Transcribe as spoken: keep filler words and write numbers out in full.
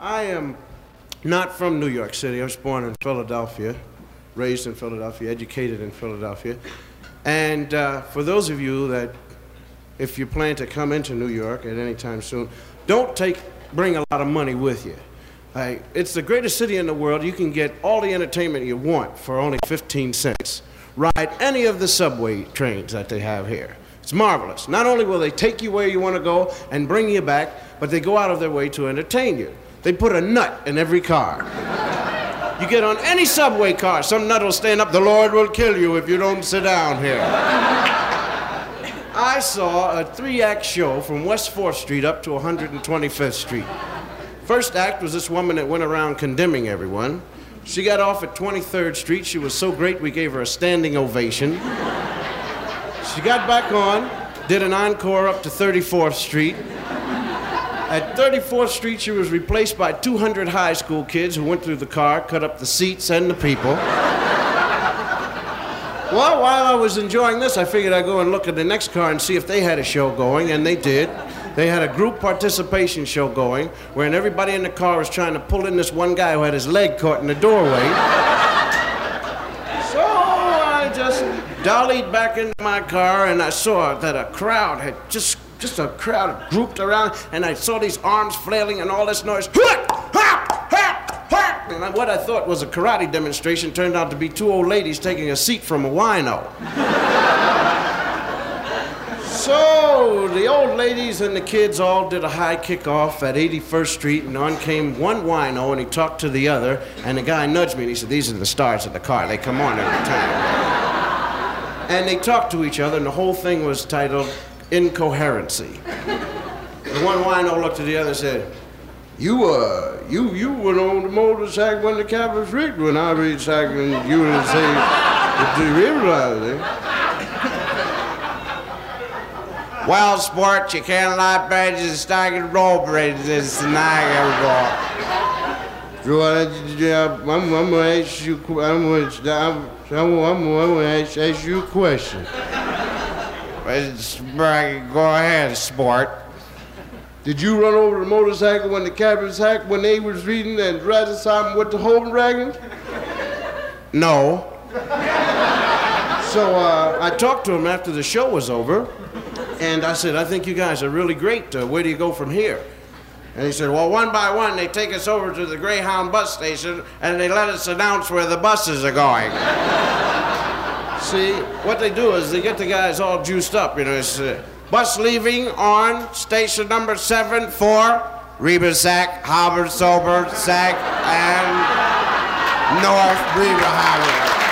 I am not from New York City. I was born in Philadelphia, raised in Philadelphia, educated in Philadelphia. And uh, for those of you that, if you plan to come into New York at any time soon, don't take, bring a lot of money with you. Uh, it's the greatest city in the world. You can get all the entertainment you want for only fifteen cents. Ride any of the subway trains that they have here. It's marvelous. Not only will they take you where you want to go and bring you back, but they go out of their way to entertain you. They put a nut in every car. You get on any subway car, some nut will stand up, the Lord will kill you if you don't sit down here. I saw a three-act show from West fourth Street up to one hundred twenty-fifth Street. First act was this woman that went around condemning everyone. She got off at twenty-third Street. She was so great we gave her a standing ovation. She got back on, did an encore up to thirty-fourth Street. At thirty-fourth Street, she was replaced by two hundred high school kids who went through the car, cut up the seats and the people. Well, while I was enjoying this, I figured I'd go and look at the next car and see if they had a show going, and they did. They had a group participation show going, wherein everybody in the car was trying to pull in this one guy who had his leg caught in the doorway. So I just dollied back into my car, and I saw that a crowd had just, just a crowd grouped around, and I saw these arms flailing and all this noise. And what I thought was a karate demonstration turned out to be two old ladies taking a seat from a wino. So the old ladies and the kids all did a high kickoff at eighty-first Street, and on came one wino, and he talked to the other, and the guy nudged me, and he said, "These are the stars of the car. They come on every time." And they talked to each other, and the whole thing was titled Incoherency. The one wino looked at the other and said, You, uh, you, you went on the motorcycle when the cab was rigged when I read cycle, and you would say, "Did you realize it?" Well, sport, you can't lie bridges and staggered roll bridges tonight, So uh, I'm, I'm gonna ask you, I'm gonna, I'm, I'm gonna ask, ask you a question. Go ahead, sport. Did you run over the motorcycle when the cab was hacked when they was reading and writing something with the Holden Dragons? No. So uh, I talked to him after the show was over, and I said, "I think you guys are really great. Uh, where do you go from here?" And he said, "Well, one by one, they take us over to the Greyhound bus station, and they let us announce where the buses are going." See, what they do is they get the guys all juiced up, you know. It's, uh, bus leaving on station number seven for Rebersack, Harbor, Sober, Sack, and North Brewer Highway.